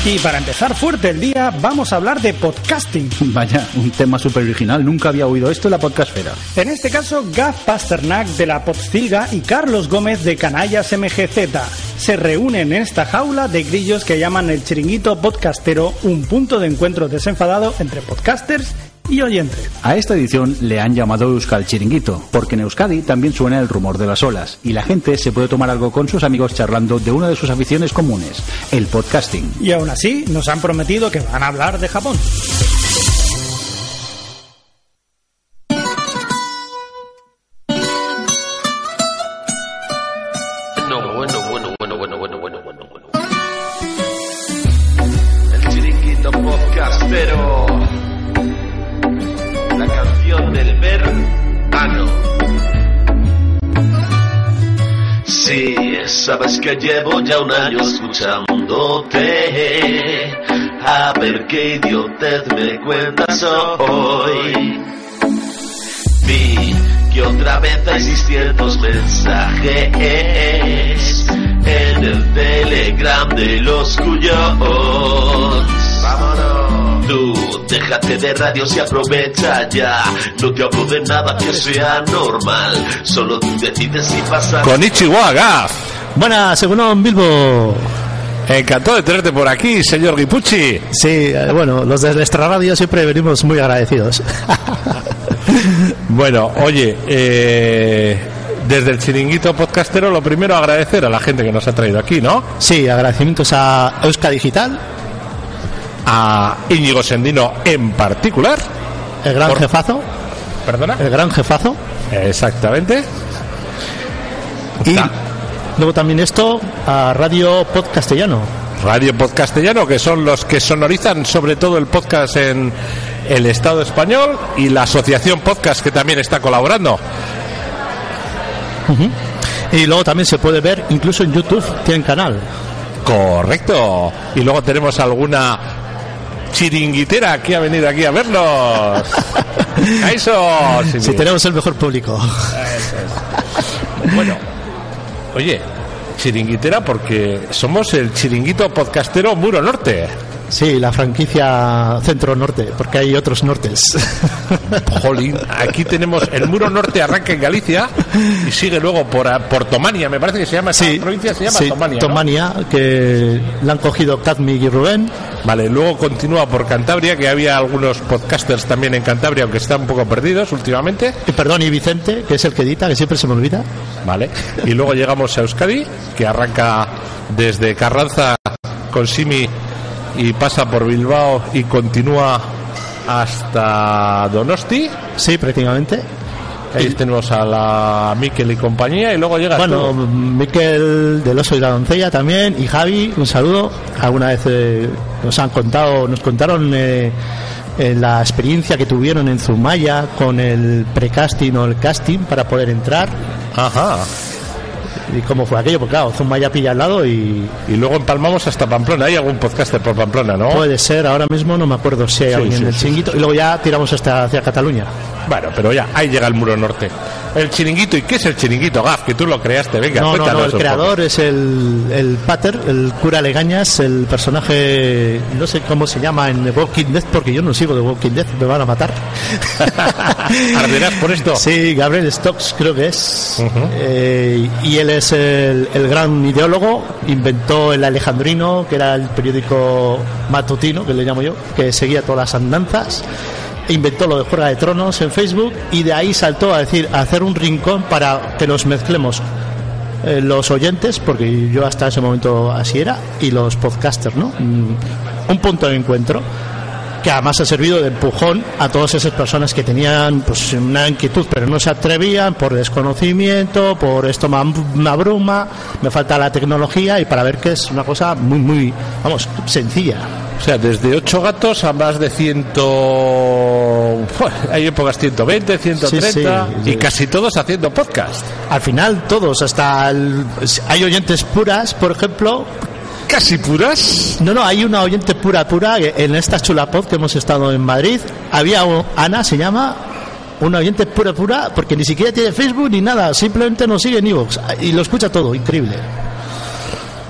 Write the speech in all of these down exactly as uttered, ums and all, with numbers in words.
Y para empezar fuerte el día, vamos a hablar de podcasting. Vaya, un tema súper original. Nunca había oído esto en la podcastfera. En este caso, Gaf Pasternak de La Podcilga y Carlos Gómez de Canallas M G Z se reúnen en esta jaula de grillos que llaman el chiringuito podcastero, un punto de encuentro desenfadado entre podcasters y oyentes. A esta edición le han llamado Euskal Chiringuito, porque en Euskadi también suena el rumor de las olas, y la gente se puede tomar algo con sus amigos charlando de una de sus aficiones comunes, el podcasting. Y aún así, nos han prometido que van a hablar de Japón. No, bueno, bueno, bueno, bueno, bueno, bueno, bueno, bueno. El chiringuito podcastero. La canción del verano. Sí, sabes que llevo ya un año escuchándote. A ver qué idiotez me cuentas hoy. Vi que otra vez hay seiscientos mensajes en el Telegram de los cuyos. Vámonos. Tú, déjate de radios y aprovecha ya. No te hablo de nada que sea normal. Solo tú decides si pasa. Konnichiwa, Gaf. Buenas, según Bilbo. Encantado de tenerte por aquí, señor Guipucci. Sí, eh, bueno, los de nuestra radio siempre venimos muy agradecidos. Bueno, oye, eh, desde el chiringuito podcastero, lo primero agradecer a la gente que nos ha traído aquí, ¿no? Sí, agradecimientos a Euska Digital, a Íñigo Sendino en particular, el gran por... jefazo. ¿Perdona? El gran jefazo. Exactamente. Y luego también esto a Radio Podcastellano. Radio Podcastellano, que son los que sonorizan sobre todo el podcast en el Estado español, y la Asociación Podcast, que también está colaborando. Uh-huh. Y luego también se puede ver incluso en YouTube, tienen canal. Correcto. Y luego tenemos alguna chiringuitera que ha venido aquí a vernos. Eso. Si sí, tenemos el mejor público. Eso es. Bueno, oye, chiringuitera porque somos el chiringuito podcastero Muro Norte. Sí, la franquicia Centro Norte, porque hay otros nortes. Jolín, aquí tenemos el Muro Norte, arranca en Galicia y sigue luego por, por Tomania, me parece que se llama, esa sí, provincia se llama sí, Tomania, ¿no? Tomania, que la han cogido Cadmi y Rubén. Vale, luego continúa por Cantabria, que había algunos podcasters también en Cantabria, aunque están un poco perdidos últimamente. Y perdón, y Vicente, que es el que edita, que siempre se me olvida. Vale, y luego llegamos a Euskadi, que arranca desde Carranza con Simi y pasa por Bilbao y continúa hasta Donosti. Sí, prácticamente. Ahí y... tenemos a la Miquel y compañía, y luego llega bueno, tú. Miquel del Oso y la Doncella también, y Javi, un saludo. Alguna vez eh, nos han contado, nos contaron eh, eh, la experiencia que tuvieron en Zumaya con el precasting o el casting para poder entrar. Ajá. Y cómo fue aquello, porque claro, Zumaya pilla al lado y... Y luego empalmamos hasta Pamplona. Hay algún podcaster por Pamplona, ¿no? Puede ser, ahora mismo no me acuerdo si hay sí, alguien sí, del sí, chiringuito. Sí. Y luego ya tiramos hasta hacia Cataluña. Bueno, pero ya, ahí llega el Muro Norte. El chiringuito, ¿y qué es el chiringuito, Gaf? Que tú lo creaste, venga, no, cuéntanos. No, no, el creador es el, el Pater, el cura Legañas, el personaje, no sé cómo se llama en The Walking Dead, porque yo no sigo The Walking Dead, me van a matar. ¿Arderás por esto? Sí, Gabriel Stokes creo que es. Uh-huh. eh, y él es el, el gran ideólogo, inventó el Alejandrino, que era el periódico matutino, que le llamo yo, que seguía todas las andanzas. Inventó lo de Juego de Tronos en Facebook, y de ahí saltó a decir a hacer un rincón para que nos mezclemos eh, los oyentes, porque yo hasta ese momento así era, y los podcasters, ¿no? Un punto de encuentro que además ha servido de empujón a todas esas personas que tenían pues una inquietud pero no se atrevían por desconocimiento, por esto me, me abruma, me falta la tecnología, y para ver que es una cosa muy muy vamos sencilla. O sea, desde ocho gatos a más de ciento... Bueno, hay épocas ciento veinte, ciento treinta, sí, sí, y sí. Casi todos haciendo podcast. Al final todos, hasta el... hay oyentes puras, por ejemplo. ¿Casi puras? No, no, hay una oyente pura, pura, en esta Chulapod que hemos estado en Madrid. Había un, Ana, se llama, una oyente pura, pura, porque ni siquiera tiene Facebook ni nada, simplemente nos sigue en iVoox y lo escucha todo, increíble.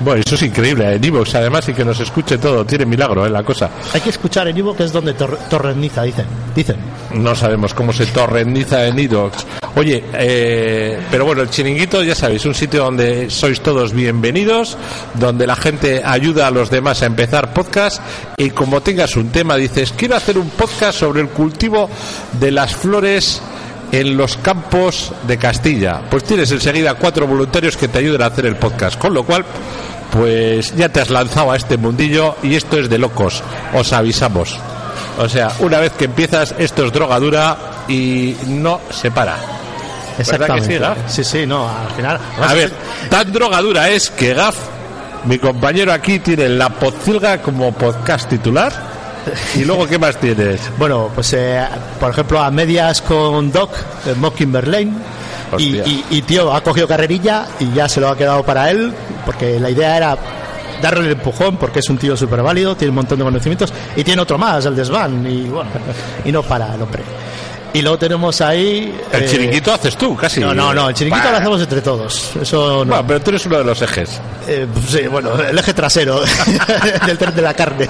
Bueno, eso es increíble, en iVoox además, y que nos escuche todo, tiene milagro, ¿eh? La cosa. Hay que escuchar en iVoox, que es donde tor- torreniza, dicen. Dicen. No sabemos cómo se torreniza en iVoox. Oye, eh, pero bueno, el Chiringuito, ya sabéis, un sitio donde sois todos bienvenidos, donde la gente ayuda a los demás a empezar podcast, y como tengas un tema, dices, quiero hacer un podcast sobre el cultivo de las flores en los campos de Castilla, pues tienes enseguida cuatro voluntarios que te ayuden a hacer el podcast, con lo cual pues ya te has lanzado a este mundillo y esto es de locos, os avisamos. O sea, una vez que empiezas, esto es drogadura y no se para. Exactamente. ¿Verdad que sí, sí, sí, no, al final. A ver, tan drogadura es que Gaf, mi compañero aquí, tiene la Podcilga como podcast titular. ¿Y luego qué más tienes? Bueno, pues eh, por ejemplo, a medias con Doc, eh, Mockingbird Lane. Y, y, y tío, ha cogido carrerilla y ya se lo ha quedado para él, porque la idea era darle el empujón, porque es un tío súper válido, tiene un montón de conocimientos, y tiene otro más, el desván, y bueno, y no para el hombre. Y luego tenemos ahí... El eh, chiringuito haces tú, casi. No, no, no, el chiringuito bah. Lo hacemos entre todos. Eso no. Bueno, pero tú eres uno de los ejes. Eh, sí, bueno, el eje trasero del tren de la carne.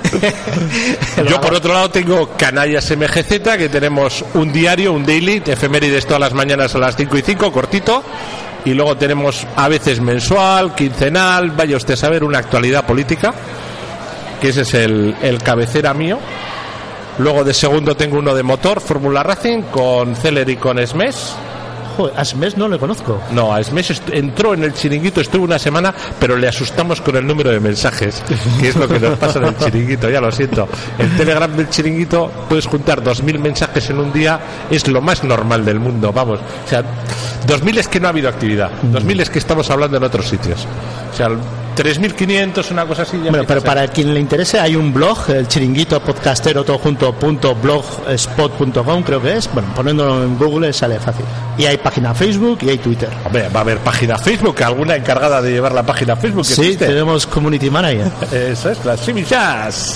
Yo, por otro lado, tengo Canallas M G Z, que tenemos un diario, un daily, efemérides todas las mañanas a las cinco y cinco, cortito. Y luego tenemos a veces mensual, quincenal, vaya usted a saber, una actualidad política, que ese es el, el cabecera mío. Luego de segundo tengo uno de motor, Fórmula Racing, con Celer y con Smes. Joder, a Smes no le conozco. No, a Smes est- entró en el chiringuito, estuvo una semana, pero le asustamos con el número de mensajes, que es lo que nos pasa en el chiringuito, ya lo siento. El Telegram del chiringuito puedes juntar dos mil mensajes en un día, es lo más normal del mundo, vamos. O sea, dos mil es que no ha habido actividad, dos mil es que estamos hablando en otros sitios. O sea, tres mil quinientos, una cosa así. Ya bueno, pero para quien le interese, hay un blog, el chiringuito podcastero todo junto punto blogspot punto com, creo que es. Bueno, poniéndolo en Google sale fácil. Y hay página Facebook y hay Twitter. Hombre, va a haber página Facebook, alguna encargada de llevar la página Facebook. Sí, existe. Tenemos community manager. Eso es, las chimichas.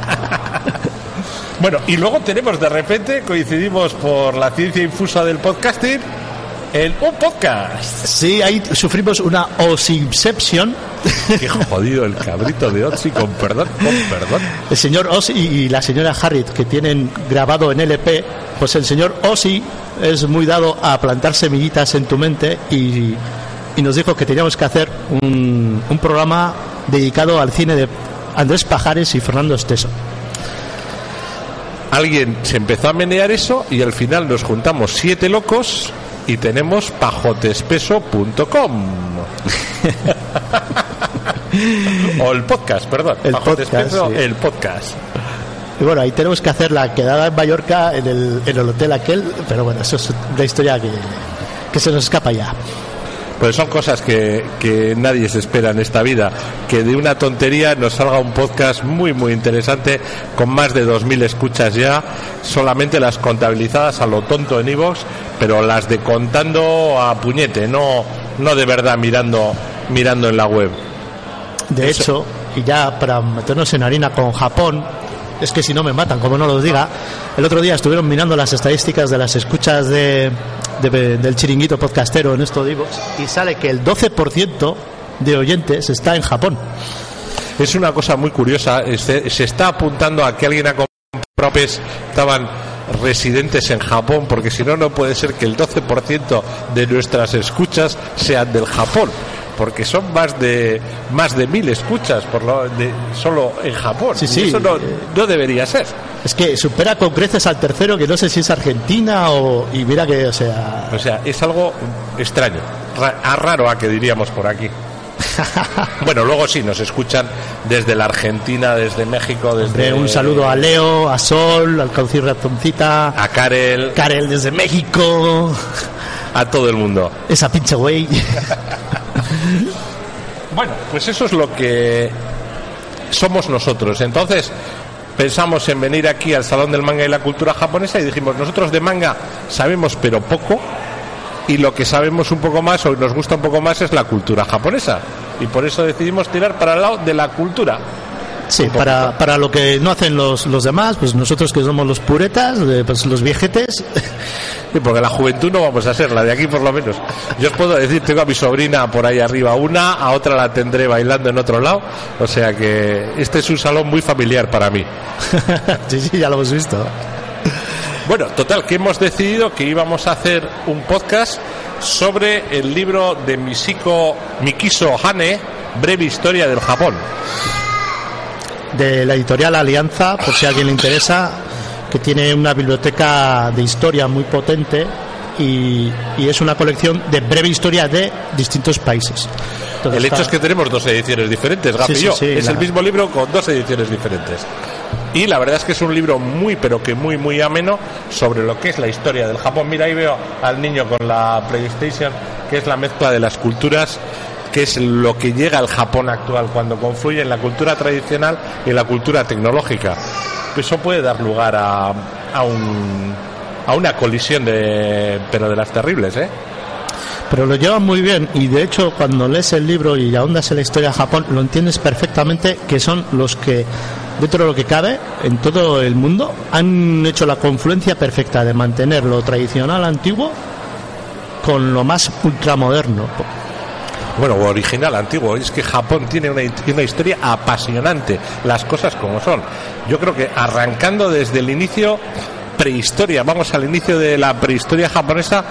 Bueno, y luego tenemos de repente, coincidimos por la ciencia infusa del podcasting, en un podcast. Sí, ahí sufrimos una Osinception. Qué jodido el cabrito de Ozzy, con perdón, con perdón. El señor Ozzy y la señora Harriet, que tienen grabado en L P, pues el señor Ozzy es muy dado a plantar semillitas en tu mente y, y nos dijo que teníamos que hacer un, un programa dedicado al cine de Andrés Pajares y Fernando Esteso. Alguien se empezó a menear eso y al final nos juntamos siete locos y tenemos pajotespeso punto com. O el podcast, perdón. El podcast, sí. El podcast. Y bueno, ahí tenemos que hacer la quedada en Mallorca en el, en el hotel aquel, pero bueno, eso es una historia que, que se nos escapa ya. Pues son cosas que, que nadie se espera en esta vida, que de una tontería nos salga un podcast muy muy interesante con más de dos mil escuchas ya, solamente las contabilizadas a lo tonto en iVoox, pero las de contando a puñete, no, no de verdad mirando, mirando en la web. De Eso. hecho, y ya para meternos en harina con Japón, es que si no me matan, como no los diga, el otro día estuvieron mirando las estadísticas de las escuchas de, de, del chiringuito podcastero en esto de iVoox y sale que el doce por ciento de oyentes está en Japón. Es una cosa muy curiosa, se, se está apuntando a que alguien ha comprado P E S, estaban residentes en Japón, porque si no, no puede ser que el doce por ciento de nuestras escuchas sean del Japón, porque son más de más de mil escuchas por lo de, solo en Japón. Sí, y sí, eso no, no debería ser. Es que supera con creces al tercero, que no sé si es Argentina o... Y mira que, o sea... O sea, es algo extraño, ra, raro a que diríamos por aquí. Bueno, luego sí, nos escuchan desde la Argentina, desde México, desde... Hombre, un saludo a Leo, a Sol, al Caucir Ratoncita, a Karel... Karel desde México... A todo el mundo. Esa pinche güey. Bueno, pues eso es lo que somos nosotros. Entonces pensamos en venir aquí al Salón del Manga y la Cultura Japonesa y dijimos, nosotros de manga sabemos pero poco, y lo que sabemos un poco más o nos gusta un poco más es la cultura japonesa, y por eso decidimos tirar para el lado de la cultura. Sí, para, para lo que no hacen los, los demás, pues nosotros que somos los puretas, pues los viejetes, Sí, porque la juventud no vamos a ser, la de aquí por lo menos. Yo os puedo decir, tengo a mi sobrina por ahí arriba una, a otra la tendré bailando en otro lado, o sea que este es un salón muy familiar para mí. Sí, sí, ya lo hemos visto. Bueno, total, que hemos decidido que íbamos a hacer un podcast sobre el libro de Michiko, Mikiso Hane, Breve Historia del Japón. De la editorial Alianza, por si a alguien le interesa, que tiene una biblioteca de historia muy potente y, y es una colección de breve historia de distintos países. Entonces el está... hecho es que tenemos dos ediciones diferentes, Gafi sí, y yo. sí, sí, es la... el mismo libro con dos ediciones diferentes. Y la verdad es que es un libro muy, pero que muy, muy ameno sobre lo que es la historia del Japón. Mira, ahí veo al niño con la PlayStation, que es la mezcla de las culturas, que es lo que llega al Japón actual cuando confluye en la cultura tradicional y la cultura tecnológica. Eso puede dar lugar a, a, un, a una colisión de, pero de las terribles, ¿eh? Pero lo llevan muy bien y de hecho cuando lees el libro y ahondas en la historia de Japón lo entiendes perfectamente, que son los que dentro de lo que cabe en todo el mundo han hecho la confluencia perfecta de mantener lo tradicional antiguo con lo más ultramoderno. Bueno, original, antiguo. Es que Japón tiene una, una historia apasionante, las cosas como son. Yo creo que arrancando desde el inicio, prehistoria, vamos al inicio de la prehistoria japonesa.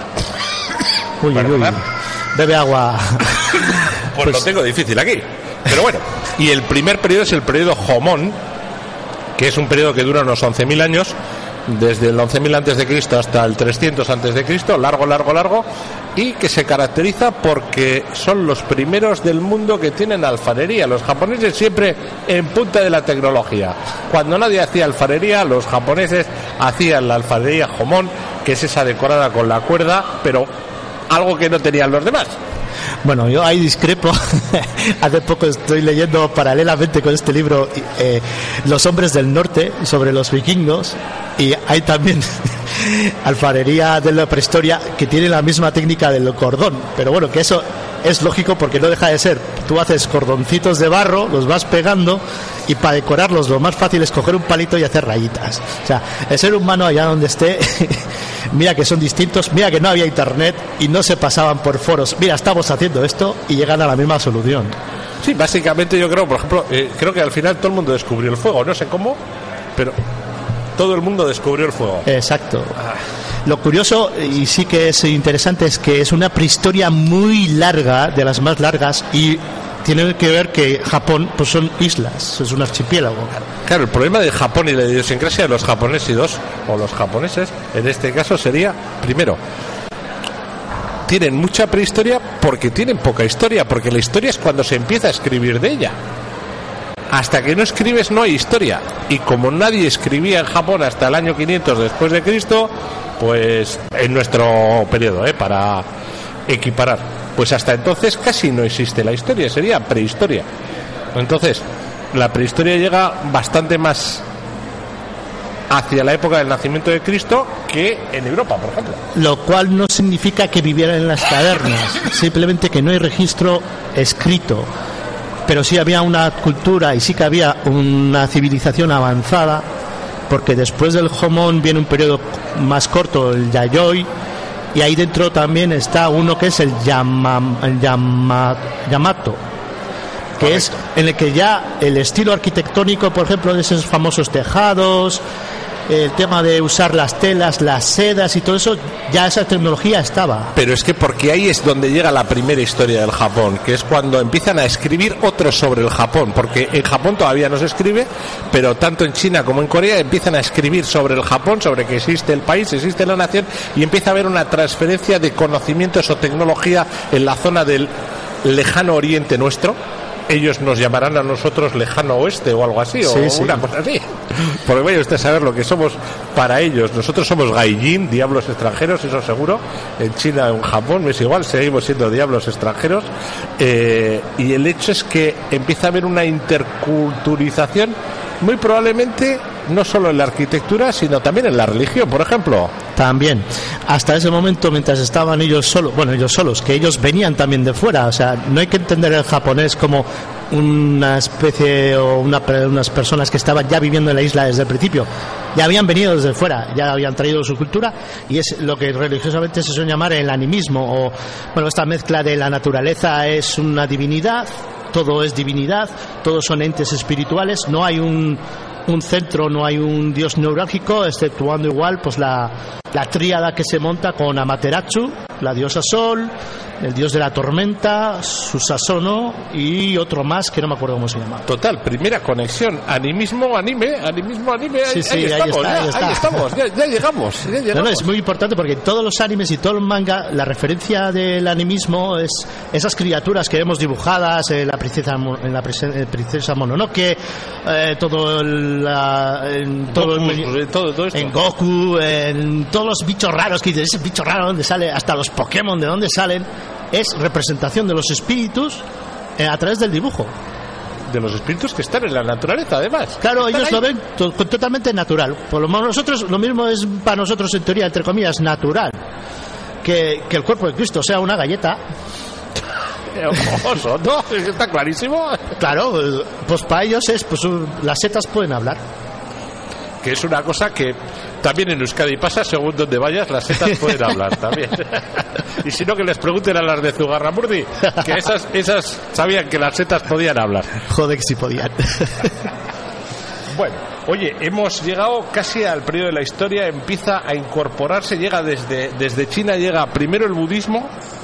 Uy, uy, uy. Bebe agua. Pues, pues lo tengo difícil aquí. Pero bueno, y el primer periodo es el periodo Jomon, que es un periodo que dura unos once mil años, desde el once mil antes de Cristo hasta el trescientos antes de Cristo, largo, largo, largo, y que se caracteriza porque son los primeros del mundo que tienen alfarería. Los japoneses siempre en punta de la tecnología. Cuando nadie hacía alfarería, los japoneses hacían la alfarería Jomon, que es esa decorada con la cuerda, pero algo que no tenían los demás. Bueno, yo ahí discrepo. Hace poco estoy leyendo paralelamente con este libro eh, Los hombres del norte, sobre los vikingos, y hay también alfarería de la prehistoria que tiene la misma técnica del cordón, pero bueno, que eso es lógico porque no deja de ser, tú haces cordoncitos de barro, los vas pegando y para decorarlos lo más fácil es coger un palito y hacer rayitas. O sea, el ser humano allá donde esté mira que son distintos, mira que no había internet y no se pasaban por foros, mira, estamos haciendo esto y llegan a la misma solución. Sí, básicamente yo creo, por ejemplo, eh, creo que al final todo el mundo descubrió el fuego, no sé cómo, pero todo el mundo descubrió el fuego. Exacto. Lo curioso, y sí que es interesante, es que es una prehistoria muy larga, de las más largas, y tiene que ver que Japón pues son islas, es un archipiélago. Claro, el problema de Japón y la idiosincrasia de los japoneses o los japoneses, en este caso sería, primero, tienen mucha prehistoria porque tienen poca historia, porque la historia es cuando se empieza a escribir de ella. Hasta que no escribes no hay historia. Y como nadie escribía en Japón hasta el año quinientos después de Cristo, pues en nuestro periodo, ¿eh? Para equiparar, pues hasta entonces casi no existe la historia, sería prehistoria. Entonces, la prehistoria llega bastante más hacia la época del nacimiento de Cristo que en Europa, por ejemplo. Lo cual no significa que vivieran en las cavernas, simplemente que no hay registro escrito. Pero sí había una cultura y sí que había una civilización avanzada, porque después del Jomon viene un periodo más corto, el Yayoi, y ahí dentro también está uno que es el, Yama, el Yama, Yamato, que Correcto. Es en el que ya el estilo arquitectónico, por ejemplo, de esos famosos tejados, el tema de usar las telas, las sedas y todo eso, ya esa tecnología estaba. Pero es que porque ahí es donde llega la primera historia del Japón, que es cuando empiezan a escribir otros sobre el Japón, porque en Japón todavía no se escribe, pero tanto en China como en Corea empiezan a escribir sobre el Japón, sobre que existe el país, existe la nación, y empieza a haber una transferencia de conocimientos o tecnología en la zona del lejano oriente nuestro. Ellos nos llamarán a nosotros lejano oeste o algo así, sí, o sí. Una cosa así. Porque vaya usted a saber lo que somos para ellos. Nosotros somos gaijin, diablos extranjeros, eso seguro. En China o en Japón es igual, seguimos siendo diablos extranjeros. Eh, y el hecho es que empieza a haber una interculturización muy probablemente no solo en la arquitectura, sino también en la religión, por ejemplo. También, hasta ese momento, mientras estaban ellos solos, bueno, ellos solos, que ellos venían también de fuera, o sea, no hay que entender el japonés como una especie o una, unas personas que estaban ya viviendo en la isla desde el principio, ya habían venido desde fuera, ya habían traído su cultura, y es lo que religiosamente se suele llamar el animismo, o bueno, esta mezcla de la naturaleza es una divinidad, todo es divinidad, todos son entes espirituales, no hay un un centro, no hay un dios neurálgico, exceptuando igual pues la, la tríada que se monta con Amaterasu, la diosa Sol, el dios de la tormenta, Susasono y otro más que no me acuerdo cómo se llama. Total, primera conexión, animismo, anime, animismo, anime, sí, ahí, sí, ahí, ahí estamos, está, ya, ahí está. ahí estamos, ya, ya llegamos, ya llegamos. No, no, es muy importante porque en todos los animes y todo el manga, la referencia del animismo es esas criaturas que vemos dibujadas en la princesa, en la princesa Mononoke, eh, todo el, la, en todo, Goku, el, todo, todo esto. en Goku, en todos los bichos raros que dices, ese bicho raro dónde sale, hasta los Pokémon de dónde salen, es representación de los espíritus eh, a través del dibujo. De los espíritus que están en la naturaleza, además. Claro, ellos ahí. lo ven to- totalmente natural. Por lo menos nosotros, lo mismo es para nosotros en teoría, entre comillas, natural. Que, que el cuerpo de Cristo sea una galleta. Ojo, ¿no? Está clarísimo. Claro, pues para ellos es, pues las setas pueden hablar. Que es una cosa que también en Euskadi pasa, según donde vayas, las setas pueden hablar también. Y si no, que les pregunten a las de Zugarramurdi, que esas, esas sabían que las setas podían hablar. Joder, que si podían. Bueno, oye, hemos llegado casi al periodo de la historia, empieza a incorporarse, llega desde, desde China, llega primero el budismo,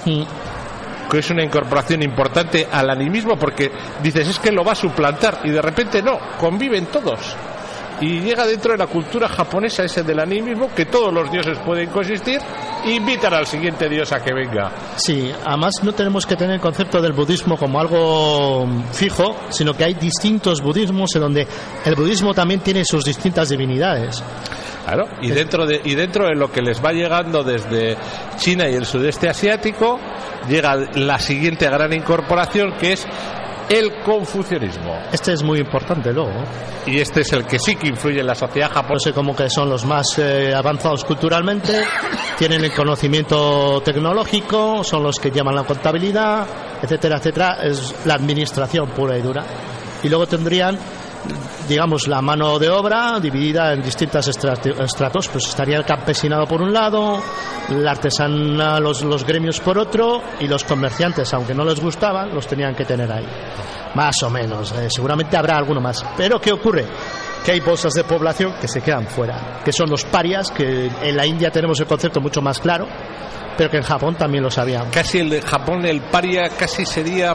que es una incorporación importante al animismo, porque dices, es que lo va a suplantar, y de repente no, conviven todos. Y llega dentro de la cultura japonesa ese del animismo, que todos los dioses pueden coexistir, e invitan al siguiente dios a que venga. Sí, además no tenemos que tener el concepto del budismo como algo fijo, sino que hay distintos budismos en donde el budismo también tiene sus distintas divinidades. Claro, y dentro de y dentro de lo que les va llegando desde China y el sudeste asiático, llega la siguiente gran incorporación, que es el confucianismo. Este es muy importante luego. Y este es el que sí que influye en la sociedad No japonesa. sé, como que son los más eh, avanzados culturalmente, tienen el conocimiento tecnológico, son los que llaman la contabilidad, etcétera, etcétera. Es la administración pura y dura. Y luego tendrían, digamos, la mano de obra dividida en distintos estratos. Pues estaría el campesinado por un lado, la artesana, los, los gremios por otro, y los comerciantes, aunque no les gustaban, los tenían que tener ahí. Más o menos, eh, seguramente habrá alguno más. Pero ¿qué ocurre? Que hay bolsas de población que se quedan fuera, que son los parias, que en la India tenemos el concepto mucho más claro, pero que en Japón también lo sabían. Casi el de Japón, el paria, casi sería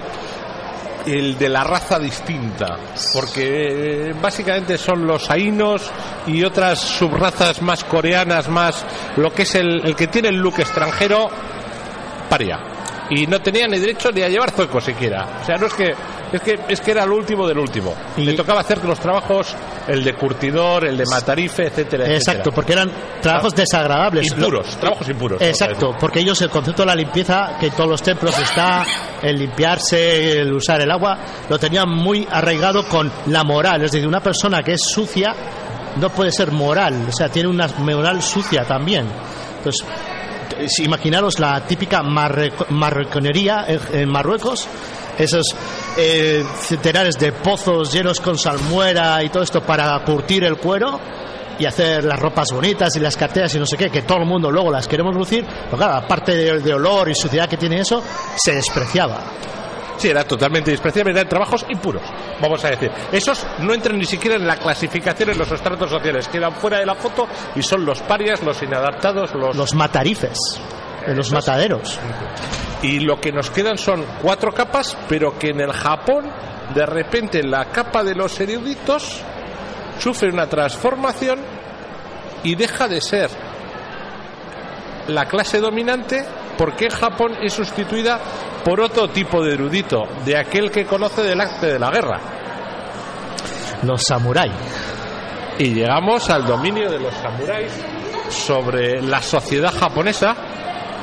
el de la raza distinta, porque eh, básicamente son los ainos y otras subrazas más coreanas, más lo que es el, el que tiene el look extranjero, paria, y no tenía ni derecho ni a llevar zueco siquiera. O sea, no es que es que es que era lo último del último. Y le tocaba hacer los trabajos, el de curtidor, el de matarife, etcétera, etcétera. Exacto, porque eran trabajos desagradables. Impuros, trabajos impuros. Exacto, porque ellos el concepto de la limpieza, que en todos los templos está, el limpiarse, el usar el agua, lo tenían muy arraigado con la moral. Es decir, una persona que es sucia no puede ser moral, o sea, tiene una moral sucia también. Entonces, imaginaros la típica marre- marroconería en, en Marruecos, esos eh, centenares de pozos llenos con salmuera y todo esto para curtir el cuero y hacer las ropas bonitas y las carteras y no sé qué, que todo el mundo luego las queremos lucir, pero claro, aparte de, de olor y suciedad que tiene eso, se despreciaba. Sí, era totalmente despreciable, eran trabajos impuros, vamos a decir. Esos no entran ni siquiera en la clasificación en los estratos sociales, quedan fuera de la foto y son los parias, los inadaptados, los... Los matarifes, eh, los mataderos. Y lo que nos quedan son cuatro capas, pero que en el Japón, de repente, la capa de los eruditos sufre una transformación y deja de ser la clase dominante, porque en Japón es sustituida por otro tipo de erudito, de aquel que conoce del arte de la guerra. Los samuráis. Y llegamos al dominio de los samuráis sobre la sociedad japonesa,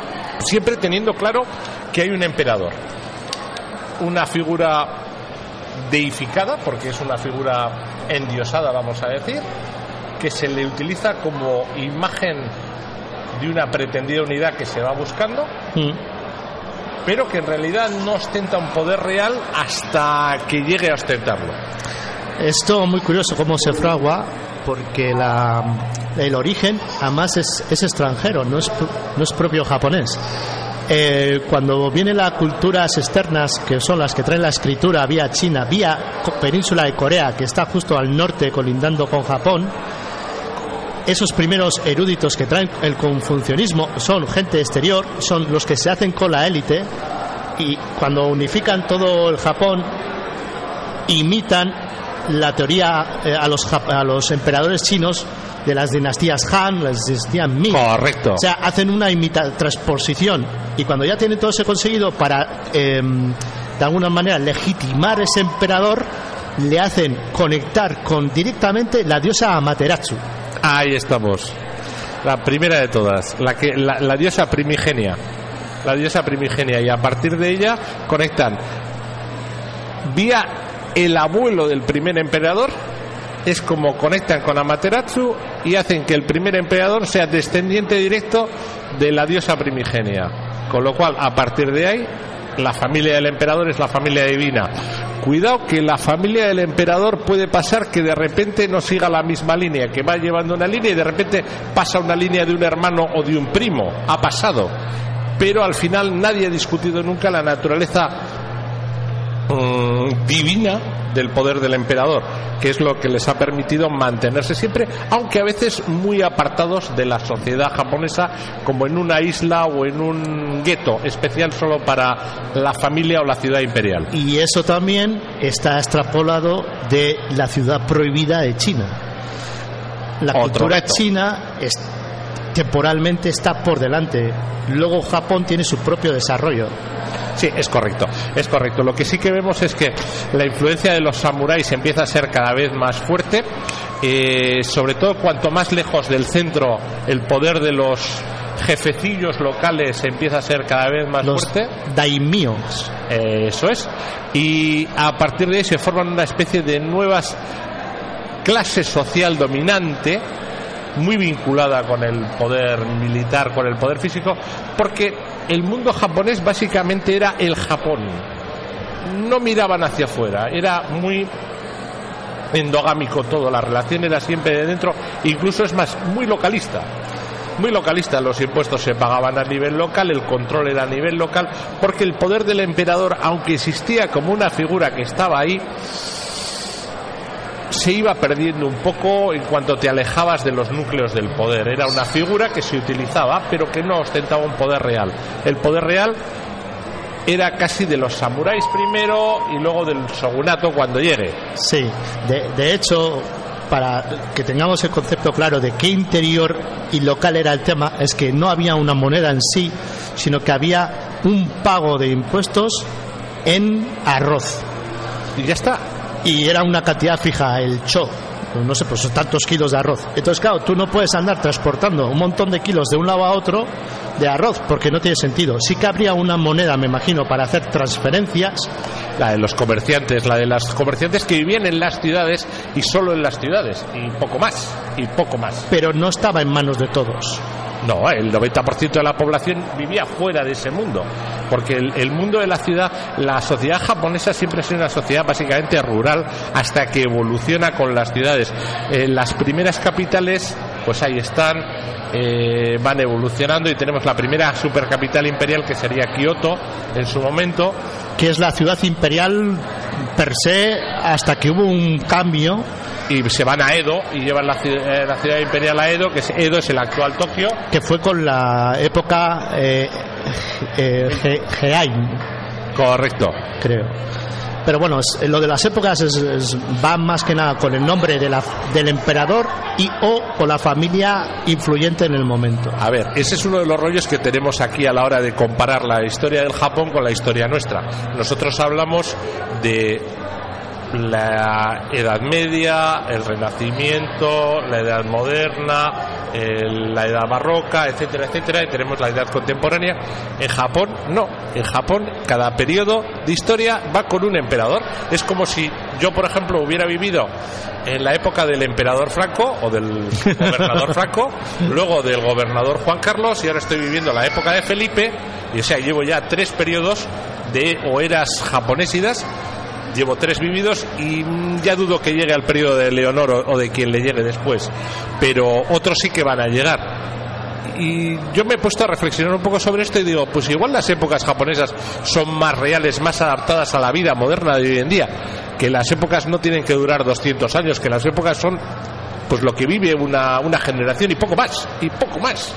siempre teniendo claro que hay un emperador, una figura deificada, porque es una figura endiosada, vamos a decir, que se le utiliza como imagen de una pretendida unidad que se va buscando, mm. pero que en realidad no ostenta un poder real hasta que llegue a ostentarlo. Esto muy curioso cómo se fragua, porque la, el origen además es, es extranjero, no es, no es propio japonés. Eh, cuando vienen las culturas externas, que son las que traen la escritura vía China, vía península de Corea, que está justo al norte colindando con Japón, esos primeros eruditos que traen el confucianismo son gente exterior, son los que se hacen con la élite, y cuando unifican todo el Japón imitan la teoría eh, a, los, a los emperadores chinos de las dinastías Han, las dinastías Ming. Correcto. O sea, hacen una imita transposición, y cuando ya tienen todo eso conseguido, para eh, de alguna manera legitimar ese emperador, le hacen conectar con directamente la diosa Amaterasu. Ahí estamos, la primera de todas, la que la, la diosa primigenia, la diosa primigenia, y a partir de ella conectan vía el abuelo del primer emperador. Es como conectan con Amaterasu y hacen que el primer emperador sea descendiente directo de la diosa primigenia, con lo cual a partir de ahí la familia del emperador es la familia divina. Cuidado que la familia del emperador puede pasar que de repente no siga la misma línea, que va llevando una línea y de repente pasa una línea de un hermano o de un primo. Ha pasado, pero al final nadie ha discutido nunca la naturaleza mmm, divina del poder del emperador, que es lo que les ha permitido mantenerse siempre, aunque a veces muy apartados de la sociedad japonesa, como en una isla o en un gueto especial solo para la familia o la ciudad imperial. Y eso también está extrapolado de la ciudad prohibida de China. La Otro cultura reto. china es, temporalmente está por delante. Luego Japón tiene su propio desarrollo. Sí, es correcto, es correcto. Lo que sí que vemos es que la influencia de los samuráis empieza a ser cada vez más fuerte, eh, sobre todo cuanto más lejos del centro el poder de los jefecillos locales empieza a ser cada vez más los fuerte. daimyos. Eh, eso es. Y a partir de ahí se forman una especie de nuevas clase social dominante, muy vinculada con el poder militar, con el poder físico, porque el mundo japonés básicamente era el Japón. No miraban hacia afuera, era muy endogámico todo, la relación era siempre de dentro, incluso es más, muy localista. Muy localista, los impuestos se pagaban a nivel local, el control era a nivel local, porque el poder del emperador, aunque existía como una figura que estaba ahí, se iba perdiendo un poco en cuanto te alejabas de los núcleos del poder. Era una figura que se utilizaba, pero que no ostentaba un poder real. El poder real era casi de los samuráis primero y luego del shogunato cuando llegue. Sí, de, de hecho, para que tengamos el concepto claro de qué interior y local era el tema, es que no había una moneda en sí, sino que había un pago de impuestos en arroz. Y ya está. Y era una cantidad fija, el cho, no sé, pues tantos kilos de arroz. Entonces, claro, tú no puedes andar transportando un montón de kilos de un lado a otro de arroz, porque no tiene sentido. Sí que habría una moneda, me imagino, para hacer transferencias. La de los comerciantes, la de las comerciantes que vivían en las ciudades y solo en las ciudades, y poco más, y poco más. Pero no estaba en manos de todos. No, el noventa por ciento de la población vivía fuera de ese mundo, porque el, el mundo de la ciudad, la sociedad japonesa siempre ha sido una sociedad básicamente rural hasta que evoluciona con las ciudades. Eh, las primeras capitales, pues ahí están, eh, van evolucionando y tenemos la primera supercapital imperial que sería Kioto en su momento, que es la ciudad imperial per se, hasta que hubo un cambio. Y se van a Edo y llevan la ciudad, la ciudad imperial a Edo, que es, Edo es el actual Tokio. Que fue con la época eh, eh, Heian. Correcto. Creo. Pero bueno, es, lo de las épocas es, es, va más que nada con el nombre de la, del emperador y o con la familia influyente en el momento. A ver, ese es uno de los rollos que tenemos aquí a la hora de comparar la historia del Japón con la historia nuestra. Nosotros hablamos de la Edad Media, el Renacimiento, la Edad Moderna, el, la Edad Barroca, etcétera, etcétera, y tenemos la Edad Contemporánea. En Japón no, en Japón cada periodo de historia va con un emperador. Es como si yo, por ejemplo, hubiera vivido en la época del emperador Franco o del gobernador Franco, luego del gobernador Juan Carlos, y ahora estoy viviendo la época de Felipe, y o sea, llevo ya tres periodos de o eras japonésidas. Llevo tres vividos y ya dudo que llegue al periodo de Leonor o, o de quien le llegue después, pero otros sí que van a llegar. Y yo me he puesto a reflexionar un poco sobre esto y digo, pues igual las épocas japonesas son más reales, más adaptadas a la vida moderna de hoy en día, que las épocas no tienen que durar doscientos años, que las épocas son pues lo que vive una, una generación y poco más, y poco más.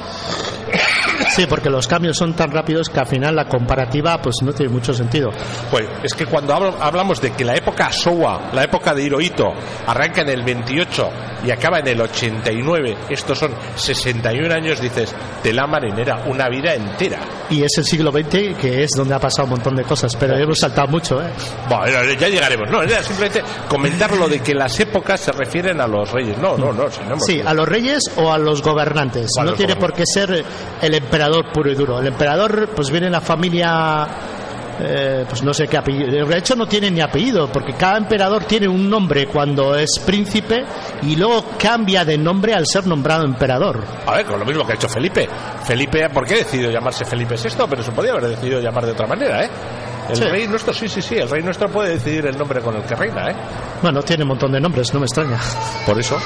Sí, porque los cambios son tan rápidos que al final la comparativa pues no tiene mucho sentido. Pues es que cuando hablamos de que la época Showa, la época de Hirohito, arranca en el veintiocho y acaba en el ochenta y nueve, estos son sesenta y un años, dices, de la marinera, una vida entera. Y es el siglo veinte, que es donde ha pasado un montón de cosas, pero hemos saltado mucho, ¿eh? Bueno, ya llegaremos. No, era simplemente comentar lo de que las épocas se refieren a los reyes. No, no, no. Si no sí, a los reyes o a los gobernantes. No los tiene gobernantes. por qué ser el emperador puro y duro. El emperador, pues viene en la familia, eh, pues no sé qué apellido. De hecho, no tiene ni apellido, porque cada emperador tiene un nombre cuando es príncipe y luego cambia de nombre al ser nombrado emperador. A ver, con lo mismo que ha hecho Felipe. Felipe, ¿por qué ha decidido llamarse Felipe sexto? Pero se podía haber decidido llamar de otra manera, ¿eh? El sí. rey nuestro, sí, sí, sí. El rey nuestro puede decidir el nombre con el que reina, ¿eh? Bueno, tiene un montón de nombres, no me extraña. Por eso.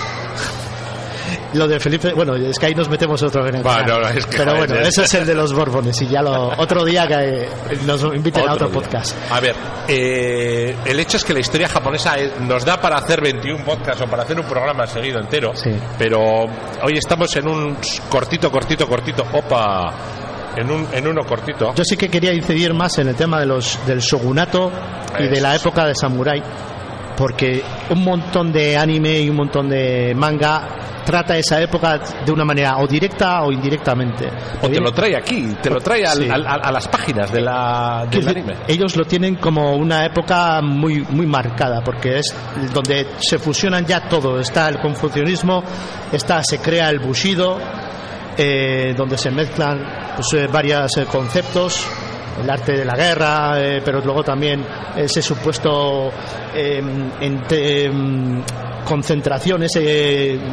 Lo de Felipe, bueno, es que ahí nos metemos otro en el bueno, no, es que, pero joder, bueno, es... ese es el de los Borbones y ya lo otro día que nos inviten otro a otro día. Podcast. A ver, eh, el hecho es que la historia japonesa nos da para hacer veintiún podcasts o para hacer un programa seguido entero, sí. Pero hoy estamos en un cortito, cortito, cortito, opa, en un en uno cortito. Yo sí que quería incidir más en el tema de los del shogunato y es. de la época de samurái, porque un montón de anime y un montón de manga trata esa época de una manera o directa o indirectamente. O te lo trae aquí, te lo trae al, sí. al, al, a las páginas de la, del anime. Ellos lo tienen como una época muy muy marcada, porque es donde se fusionan ya todo. Está el confucianismo, está se crea el bushido, eh, donde se mezclan pues, eh, varios eh, conceptos. El arte de la guerra, eh, pero luego también ese supuesto eh, en, eh, concentración, ese eh,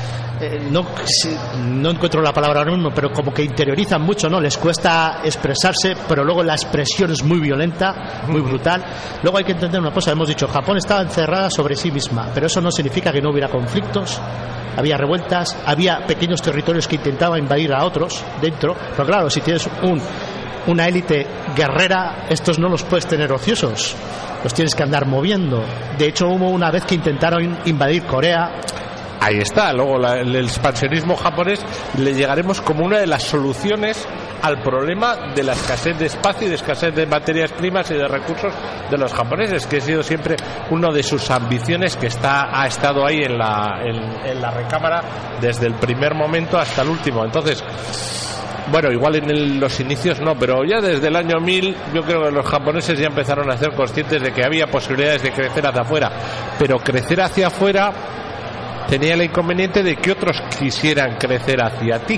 no, no encuentro la palabra ahora mismo, pero como que interiorizan mucho, ¿no? Les cuesta expresarse, pero luego la expresión es muy violenta, muy brutal. Luego hay que entender una cosa, hemos dicho, Japón estaba encerrada sobre sí misma, pero eso no significa que no hubiera conflictos. Había revueltas, había pequeños territorios que intentaban invadir a otros dentro, pero claro, si tienes un una élite guerrera, estos no los puedes tener ociosos, los tienes que andar moviendo. De hecho, hubo una vez que intentaron invadir Corea. Ahí está, luego la, el expansionismo japonés le llegaremos como una de las soluciones al problema de la escasez de espacio y de escasez de materias primas y de recursos de los japoneses, que ha sido siempre una de sus ambiciones, que está ha estado ahí en la, en, en la recámara desde el primer momento hasta el último. Entonces, bueno, igual en el, los inicios no, pero ya desde el año mil yo creo que los japoneses ya empezaron a ser conscientes de que había posibilidades de crecer hacia afuera, pero crecer hacia afuera tenía el inconveniente de que otros quisieran crecer hacia ti.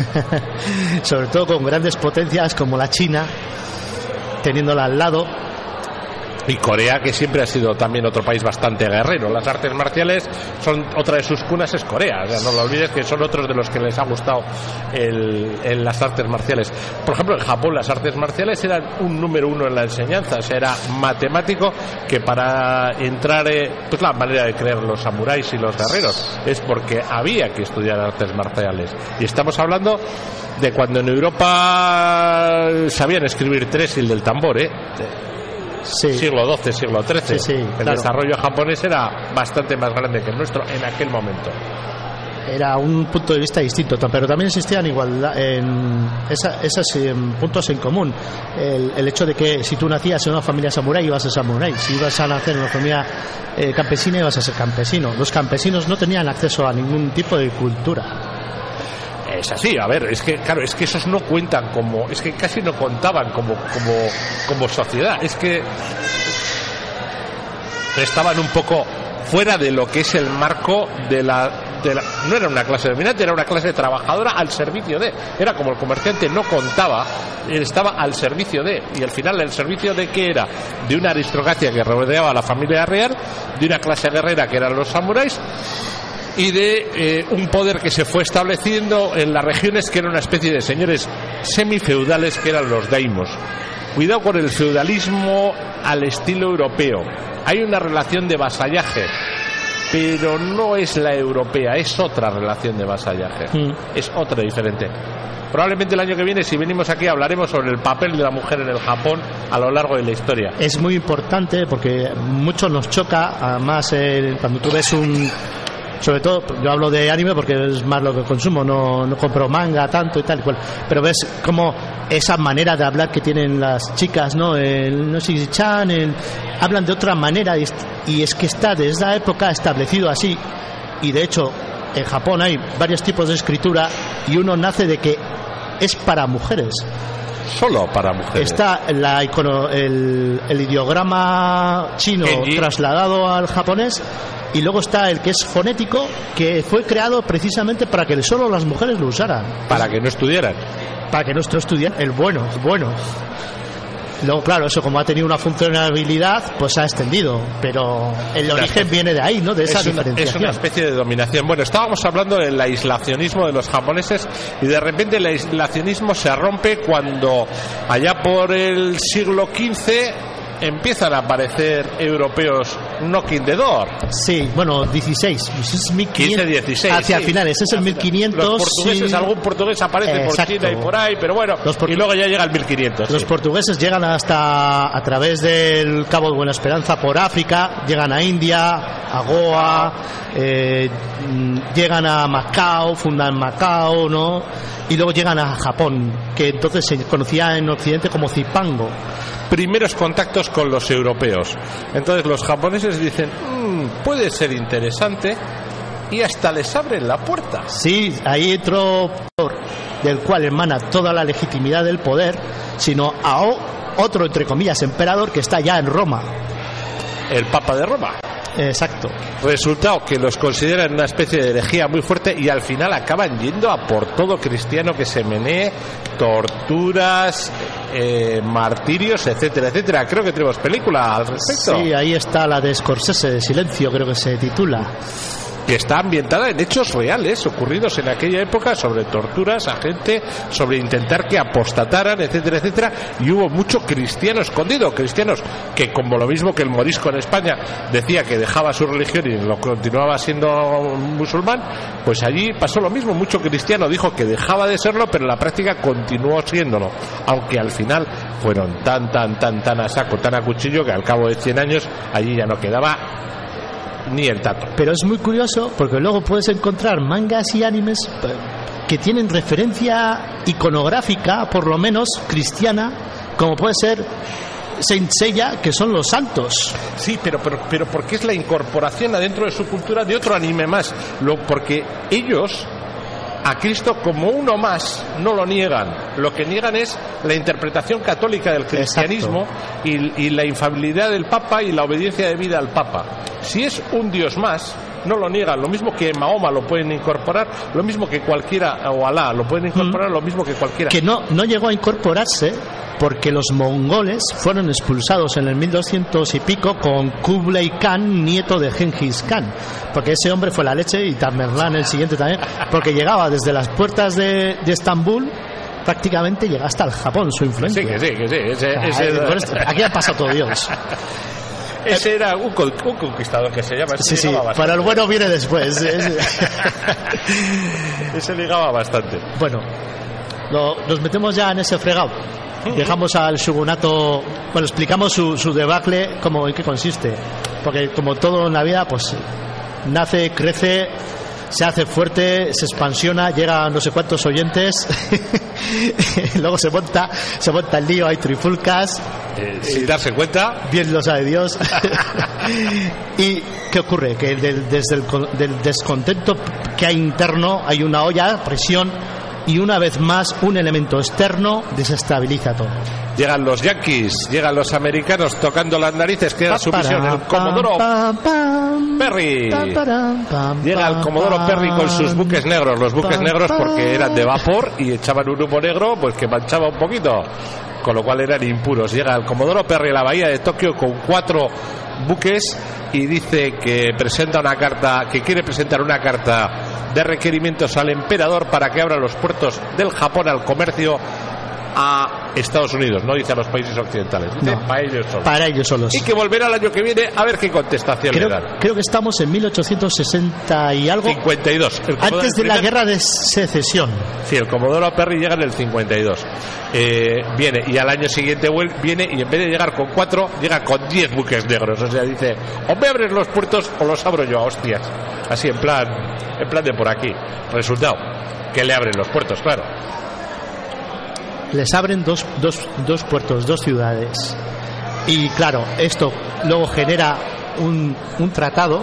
Sobre todo con grandes potencias como la China, teniéndola al lado. Y Corea, que siempre ha sido también otro país bastante guerrero. Las artes marciales son otra de sus cunas, es Corea. O sea, no lo olvides que son otros de los que les ha gustado el, el, las artes marciales. Por ejemplo, en Japón las artes marciales eran un número uno en la enseñanza. O sea, era matemático que para entrar, eh, pues la manera de creer los samuráis y los guerreros es porque había que estudiar artes marciales. Y estamos hablando de cuando en Europa sabían escribir tres y el del tambor, ¿eh? Sí. Siglo doce, siglo trece. Sí, sí, el claro. desarrollo japonés era bastante más grande que el nuestro en aquel momento. Era un punto de vista distinto, pero también existían igualdad en esa, esos en puntos en común. El, el hecho de que si tú nacías en una familia samurái ibas a ser samurái, si ibas a nacer en una familia eh, campesina ibas a ser campesino. Los campesinos no tenían acceso a ningún tipo de cultura. Es así, a ver, es que claro, es que esos no cuentan como, es que casi no contaban como como como sociedad, es que estaban un poco fuera de lo que es el marco de la, de la... No era una clase dominante, era una clase trabajadora al servicio de... Era como el comerciante no contaba, él estaba al servicio de... Y al final, ¿el servicio de qué era? De una aristocracia que rodeaba a la familia real, de una clase guerrera que eran los samuráis, y de eh, un poder que se fue estableciendo en las regiones que era una especie de señores semifeudales que eran los daimos. Cuidado con el feudalismo al estilo europeo. Hay una relación de vasallaje, pero no es la europea, es otra relación de vasallaje, mm. es otra diferente. Probablemente el año que viene, si venimos aquí, hablaremos sobre el papel de la mujer en el Japón a lo largo de la historia. Es muy importante porque mucho nos choca, además eh, cuando tú ves un... Sobre todo, yo hablo de anime porque es más lo que consumo, no, no compro manga tanto y tal y cual. Pero ves como esa manera de hablar que tienen las chicas, ¿no? El no sé, chan, el, hablan de otra manera y, y es que está desde esa época establecido así. Y de hecho, en Japón hay varios tipos de escritura y uno nace de que es para mujeres. Solo para mujeres. Está la icono, el, el ideograma chino Kenji, trasladado al japonés, y luego está el que es fonético, que fue creado precisamente para que solo las mujeres lo usaran. Para que no estudiaran. Para que no estudiaran el bueno, el bueno. Luego, claro, eso como ha tenido una funcionalidad, pues ha extendido, pero el origen viene de ahí, ¿no? De esa es una, diferenciación. Es una especie de dominación. Bueno, estábamos hablando del aislacionismo de los japoneses y de repente el aislacionismo se rompe cuando allá por el siglo quince empiezan a aparecer europeos knocking the door. Sí, bueno, dieciséis, es mil quinientos, quince, dieciséis, hacia sí. finales, es el mil quinientos. Los portugueses, sí. Algún portugués aparece Exacto. por China y por ahí, pero bueno, portu- y luego ya llega el mil quinientos. Los sí. portugueses llegan hasta a través del Cabo de Buena Esperanza por África, llegan a India, a Goa, eh, llegan a Macao, fundan Macao, ¿no? Y luego llegan a Japón, que entonces se conocía en Occidente como Zipango. Primeros contactos con los europeos. Entonces los japoneses dicen, mmm, puede ser interesante, y hasta les abren la puerta. Sí, ahí entró del cual emana toda la legitimidad del poder, sino a otro, entre comillas, emperador que está ya en Roma. El Papa de Roma. Exacto. Resultado que los consideran una especie de herejía muy fuerte y al final acaban yendo a por todo cristiano que se menee, torturas, eh, martirios, etcétera, etcétera. Creo que tenemos película al respecto. Sí, ahí está la de Scorsese, de Silencio, creo que se titula. Que está ambientada en hechos reales ocurridos en aquella época, sobre torturas a gente, sobre intentar que apostataran, etcétera, etcétera, y hubo mucho cristiano escondido, cristianos que, como lo mismo que el morisco en España decía que dejaba su religión y lo continuaba siendo musulmán, pues allí pasó lo mismo, mucho cristiano dijo que dejaba de serlo, pero en la práctica continuó siéndolo, aunque al final fueron tan, tan, tan, tan a saco, tan a cuchillo, que al cabo de cien años allí ya no quedaba ni el tato. Pero es muy curioso porque luego puedes encontrar mangas y animes que tienen referencia iconográfica, por lo menos cristiana, como puede ser Saint Seiya, que son los santos. Sí, pero, pero, pero porque es la incorporación adentro de su cultura de otro anime más. Lo, porque ellos a Cristo como uno más no lo niegan, lo que niegan es la interpretación católica del cristianismo y, y la infalibilidad del Papa y la obediencia de vida al Papa. Si es un Dios más, no lo niegan, lo mismo que Mahoma lo pueden incorporar, lo mismo que cualquiera, o Alá lo pueden incorporar, mm. lo mismo que cualquiera. Que no, no llegó a incorporarse porque los mongoles fueron expulsados en el mil doscientos y pico con Kublai Khan, nieto de Genghis Khan, porque ese hombre fue la leche, y Tamerlán el siguiente también, porque llegaba desde las puertas de, de Estambul, prácticamente llega hasta el Japón su influencia. Sí, que sí, que sí. Ese, ah, ese... esto, aquí ha pasado todo Dios. Ese era un, un conquistador que se llama. Sí, sí, para el bueno viene después. Ese ligaba bastante. Bueno, lo, nos metemos ya en ese fregado. Dejamos al shogunato, bueno, explicamos su, su debacle, cómo, en qué consiste. Porque como todo en la vida, pues nace, crece, se hace fuerte, se expansiona, llega a no sé cuántos oyentes, luego se monta, se monta el lío, hay trifulcas. Eh, sin darse cuenta. Bien lo sabe Dios. ¿Y qué ocurre? Que del, desde el del descontento que hay interno hay una olla a presión y una vez más un elemento externo desestabiliza todo. Llegan los Yankees, llegan los americanos tocando las narices, queda su misión el Comodoro Perry. Llega el Comodoro Perry con sus buques negros, los buques negros porque eran de vapor y echaban un humo negro pues que manchaba un poquito, con lo cual eran impuros. Llega el Comodoro Perry a la bahía de Tokio con cuatro buques y dice que presenta una carta, que quiere presentar una carta de requerimientos al emperador para que abra los puertos del Japón al comercio a Estados Unidos, no dice a los países occidentales, dice no, para ellos solos. Para ellos solos. Y que volverá el año que viene a ver qué contestación creo, le dan. Creo que estamos en mil ochocientos sesenta y algo. cincuenta y dos. Antes de primer... la guerra de secesión. Sí, el Comodoro Perry llega en el cincuenta y dos. Eh, viene y al año siguiente viene y en vez de llegar con cuatro, llega con diez buques negros. O sea, dice, o me abres los puertos o los abro yo a hostias. Así en plan, en plan de por aquí. Resultado, que le abren los puertos, claro. Les abren dos, dos, dos puertos, dos ciudades. Y claro, esto luego genera un, un tratado